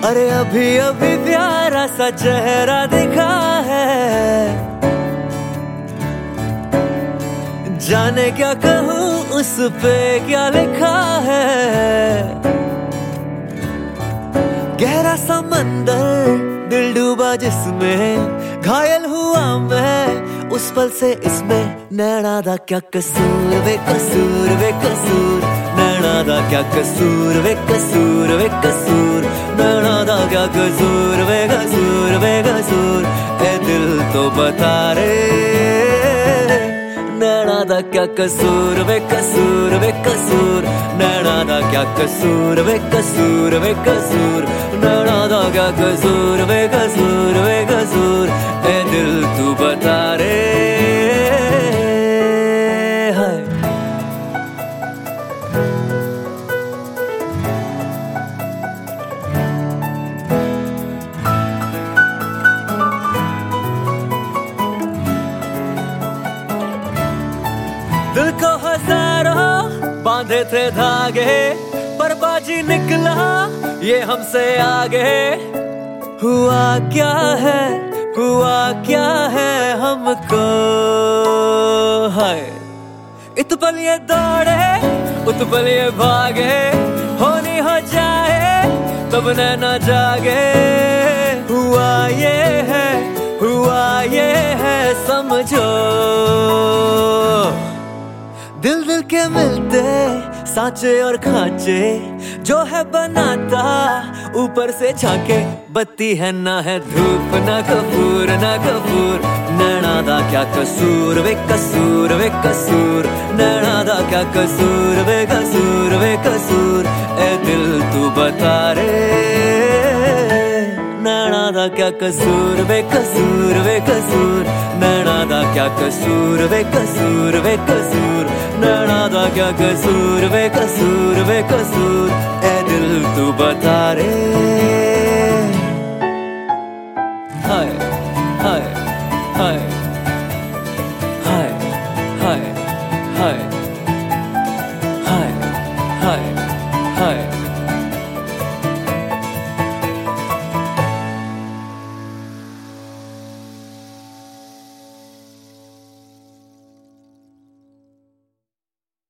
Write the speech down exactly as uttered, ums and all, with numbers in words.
अरे अभी अभी प्यारा सा चेहरा दिखा है, जाने क्या कहूँ उस पे क्या लिखा है। गहरा समंदर दिल डूबा जिसमें, घायल हुआ मैं उस पल से इसमें। नैना दा क्या कसूर वे कसूर वे कसूर, नैना दा क्या कसूर वे कसूर वे कसूर, नैना दा क्या कसूर वे कसूर वे कसूर। ए दिल तो बता रे, नैना दा क्या कसूर वे कसूर वे कसूर, नैना दा क्या कसूर वे कसूर वे कसूर, नैना दा क्या कसूर वे कसूर वे कसूर। ए दिल तू बता रे। हाय दिल को हजारों बांधे थे धागे, पर बाजी निकला ये हमसे आगे। हुआ क्या है हुआ क्या है हमको, हाय इत पल ये दौड़े उत पल ये भागे, होनी हो जाए तब नैना जागे। हुआ ये है हुआ ये है समझो, दिल दिल के मिलते सांचे और खांचे, जो है बनाता ऊपर से झांके। बत्ती है ना है धूप ना कपूर ना कपूर, नैना दा क्या कसूर वे कसूर वे कसूर, नैना दा क्या कसूर वे कसूर वे कसूर। ए दिल तू बता रे, नैना दा क्या कसूर वे कसूर वे कसूर, नैना दा क्या कसूर वे कसूर वे कसूर, नैना दा क्या कसूर वे कसूर वे कसूर। ए दिल तू बता रे।